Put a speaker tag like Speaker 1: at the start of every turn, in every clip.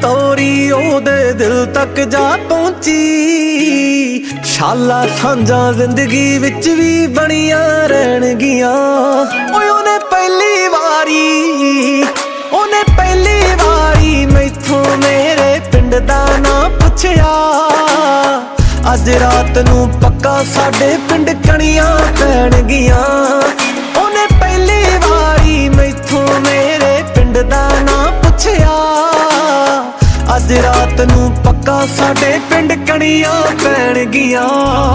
Speaker 1: ਤੋਰੀ ਉਹਦੇ ਦਿਲ तक जा पहुंची। शाला सांझा जिंदगी विच भी बनिया रहणगियां। ओने पहली वारी मैथों मेरे पिंड दा ना पुछया। अज रात नूं पक्का साडे पिंड कणियां पैणगियां। ओने पहली वारी मैथों मेरे पिंड दा ना पुछया। अज रात नूं पक्का साडे पिंड कणियां पैणगियां।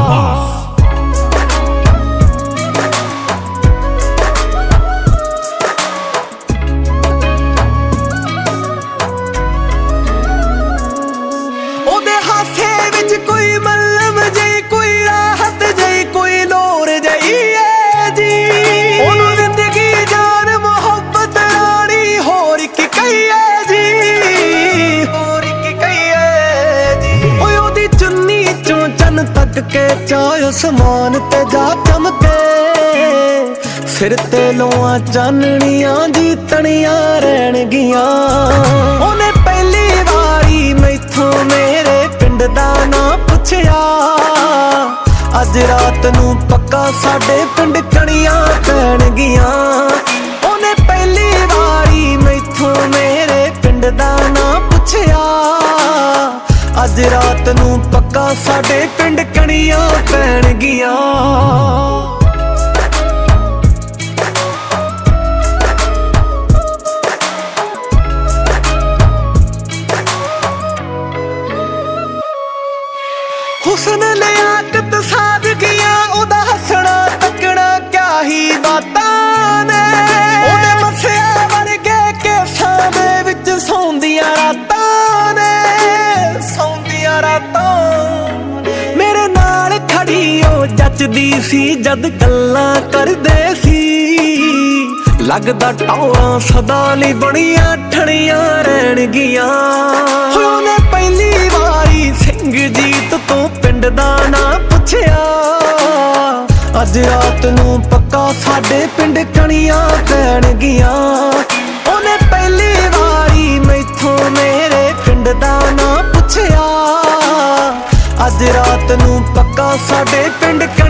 Speaker 1: ओदे हासे विच कोई मल्लम जई, कोई राहत जई, कोई लोर जई है जी। ओनू जिंदगी जान मोहब्बत रानी होर की कही है जी, होर की कही है जी। ओए ओदी चुन्नी चों चन तक के चाय आसमान ते जा चमके। सिर ते लोआं चानणियां जी तणियां रहणगियां। ओने पहली वारी मैथों मेरे पिंड दा ना पुछया। अज रात नूं पक्का साडे पिंड कणियां पैणगियां। ओने पहली वारी मैथों मेरे पिंड दा ना पुछया। अज रात नूं पक्का साडे पिंड कणियां पैणगियां। हुस्न लियाकत सादगियां, ओदा हसना तकना क्या ही बातां ने। ओदे मसिया वर्गे केसां दे विच सौंदियां रातां ने, सौंदियां रातां। मेरे नाल खड़ी ओ जचदी सी जद गल्लां करदे सी। लगदा टौरां सदा लई बड़ियां ठणियां रहणगियां। ओने पहली वारी सिंह जीत तो पिंड दा ना पुछया। अज रात नूं पक्का साडे पिंड कणियां पैणगियां। ओने पहली वारी मैथों मेरे पिंड दा ना पुछया। अज रात नूं पक्का साडे पिंड